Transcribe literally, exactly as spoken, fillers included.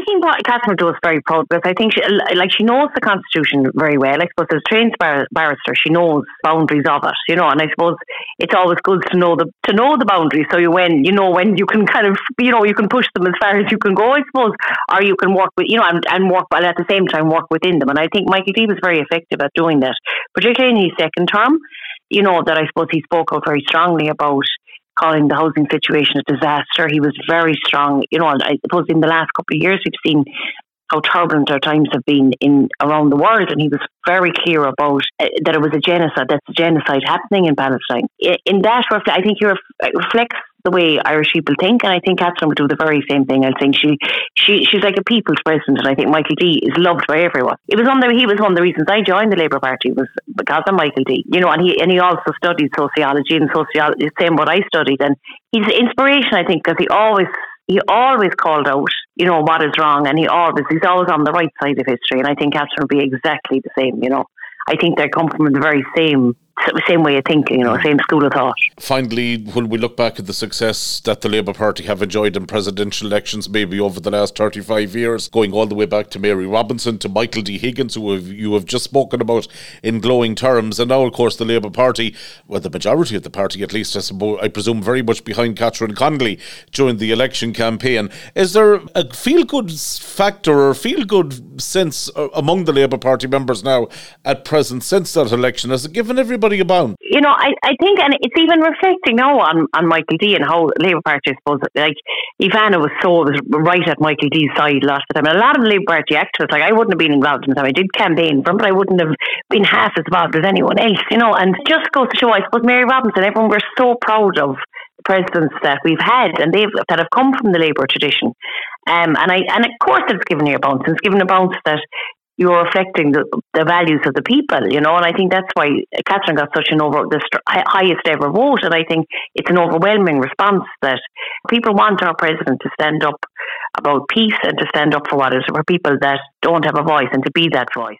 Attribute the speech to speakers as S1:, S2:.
S1: think what Catherine does very proud because I think she, like she knows the Constitution very well. I suppose as a trained bar- barrister, she knows boundaries of it, you know. And I suppose it's always good to know the to know the boundaries, so you when you know when you can kind of you know you can push them as far as you can go, I suppose, or you can work with you know and, and work, but at the same time work within them. And I think Michael D was very effective at doing that, particularly in his second term. You know that I suppose he spoke out very strongly about calling the housing situation a disaster. He was very strong, you know, and I suppose in the last couple of years we've seen how turbulent our times have been in around the world, and he was very clear about uh, that it was a genocide, that's a genocide happening in Palestine. In, in that, I think he ref- reflects the way Irish people think, and I think Catherine would do the very same thing. I think she, she she's like a people's president, and I think Michael D is loved by everyone. It was one of the, he was one of the reasons I joined the Labour Party was because of Michael D. You know, and he and he also studied sociology and sociology, same what I studied, and he's an inspiration, I think, because he always he always called out, you know, what is wrong, and he always he's always on the right side of history, and I think Catherine would be exactly the same. You know, I think they come from the very same. Same way of thinking, you know, same school of thought.
S2: Finally, when we look back at the success that the Labour Party have enjoyed in presidential elections, maybe over the last thirty-five years, going all the way back to Mary Robinson, to Michael D. Higgins, who have, you have just spoken about in glowing terms, and now, of course, the Labour Party, well, the majority of the party, at least, I, suppose, I presume, very much behind Catherine Connolly during the election campaign. Is there a feel-good factor or feel-good sense among the Labour Party members now at present since that election? Has it given everybody about?
S1: You know, I, I think, and it's even reflecting now on, on Michael D and how Labour Party, I suppose, like Ivana was so was right at Michael D's side last time. And a lot of the Labour Party activists, like I wouldn't have been involved in the time. I did campaign for him, but I wouldn't have been half as involved as anyone else, you know. And just goes to show, I suppose, Mary Robinson, everyone, we're so proud of the presidents that we've had and they've that have come from the Labour tradition. Um, and I and of course it's given you a bounce. It's given a bounce that you're reflecting the, the values of the people, you know, and I think that's why Catherine got such an over the st- highest ever vote, and I think it's an overwhelming response that people want our president to stand up about peace and to stand up for what is for people that don't have a voice and to be that voice.